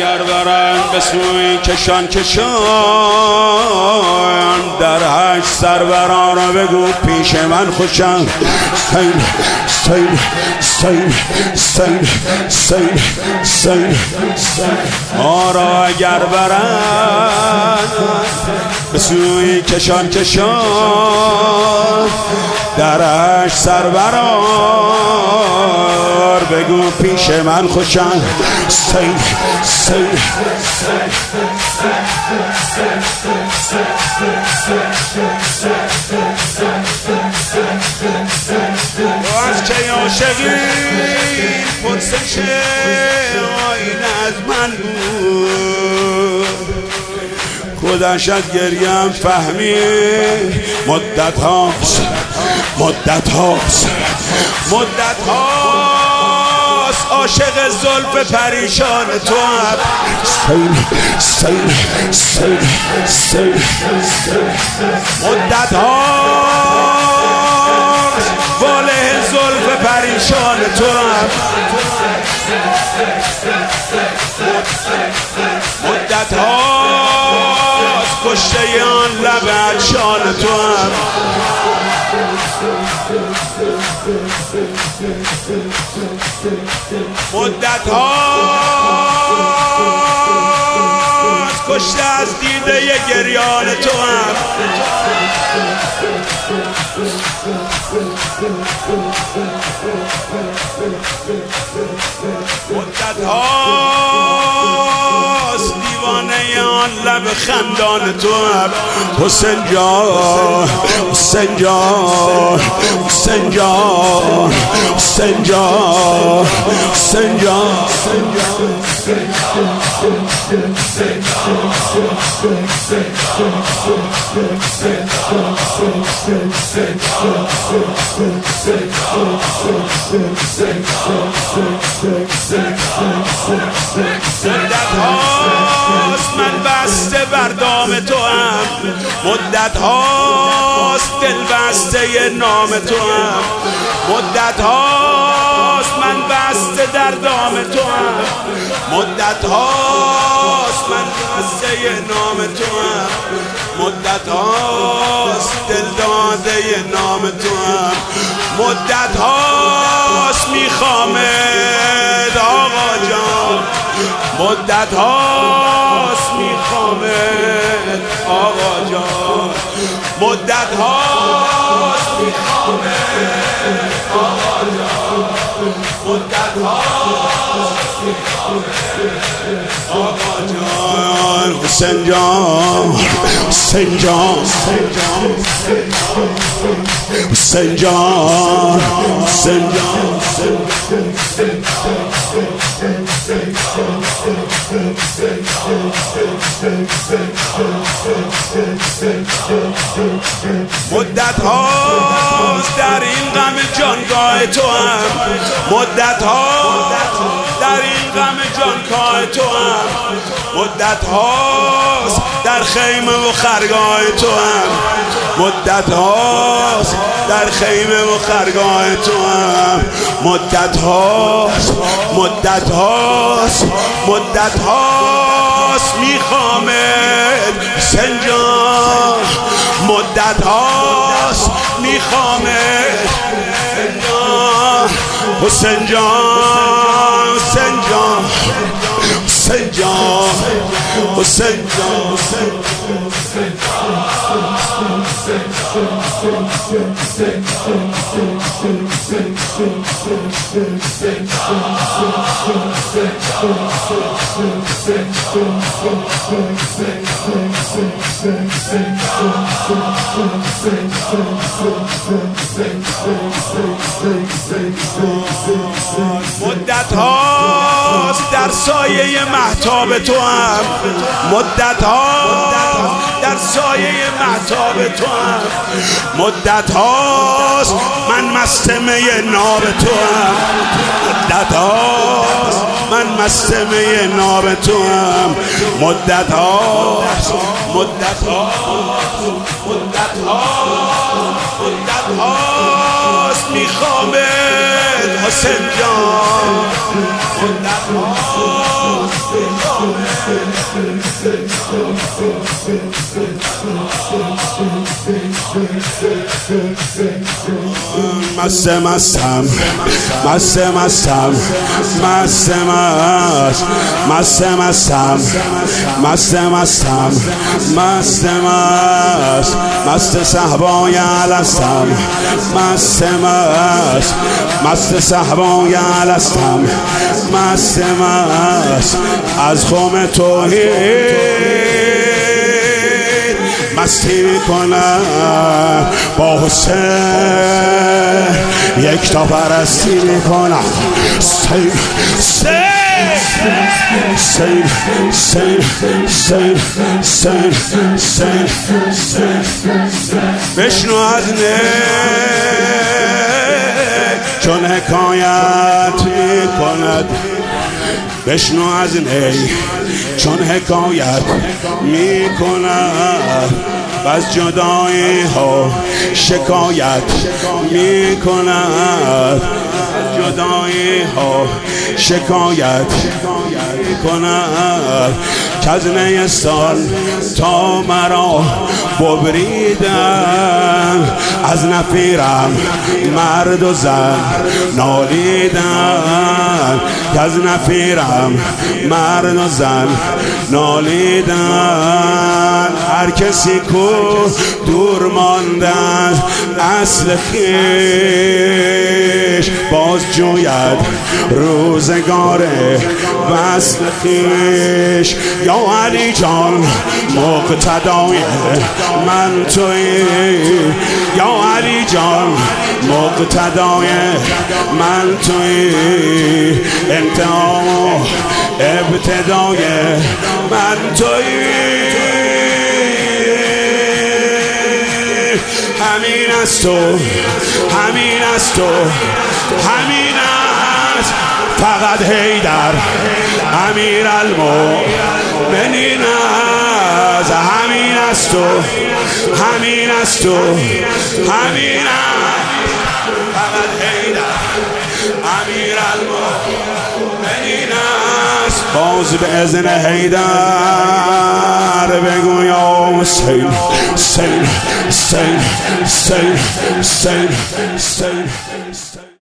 اگر برن به سوی کشان در هشت سروران را بگو پیش من خوشن سین سین سین سین سین سین ما را اگر برن به سوی کشان در هشت سروران بگو پیش من خوشن سین سین از که عاشقی پرسش آینه از من بود خودش از گریم فهمی مدت هاست عاشق زلف پریشان تو هم سین مدت هاست واله زلف پریشان تو هم مدت هاست کشته آن لب عطشان تو هم مدت هاست کشته از دیده گریان تو هم مدت هاست دیوانه آن لب خندان تو هم حسین جان حسین جان حسین جان حسین جان حسین جان مدت هاست من بسته بر دام تو هم مدت هاست دل بسته نام تو هم مدت هاست من بسته در دام تو هم مدت هاست من بسته نام تو هم مدت هاست دل داده نام تو هم مدت هاست میخوامد آقا جان مدت هاست میخوامد آقا جان مدت هاست میخوامد آقا جان مدت هاست میخوامد آقا جان حسین جان حسین جان حسین جان حسین جان مدت هاست در این غم جانگاه تو هم مدت هاست در این غم جانگاه تو هم مدت هاست در خیمه و خرگاه تو هم مدت هاست در خیمه و خرگاه تو هم مدت هاست میخوامد حسین جان مدت هاست میخوامد حسین جان حسین جان حسین جان حسین جان مدت هاست در سایه مهتاب تو هم مدت هاست در سایه مهتاب تو هم مدت هاست من مست می ناب تو هم مدت هاست من مست می ناب تو هم مدت هاست مدت هاست میخوامد حسین جان مدت مستم مستم مستم مستم مستم مستم مستم مستم مستم مست صحبای الستم مستم مست صحبای الستم مستم از خم توحید مستی میکنم با حسین یک تا پرستی میکنم سین سین سین سین سین سین سین بشنو از نه چون حکایت میکند بشنو از نی چون حکایت میکند و از جدایی ها شکایت میکند از جدایی ها شکایت میکند که از نیستان تا مرا ببریدن از نفیرم مرد و زن نالیدن که از نفیرم مرد و زن نالیدن هر کسی کو دور ماندن اصل خویش باز جوید روزگار وصل خویش یا علی جان مقتدای من تویی یا علی جان مقتدای من تویی انتها ابتدای من تویی همین است تو همین است تو همین است فقط حیدر امیرالمؤمنین است همین است تو همین است تو همین است فقط حیدر امیرالمؤمنین است باز به اذن حیدر بگو یا حسین سین سین سین سین سین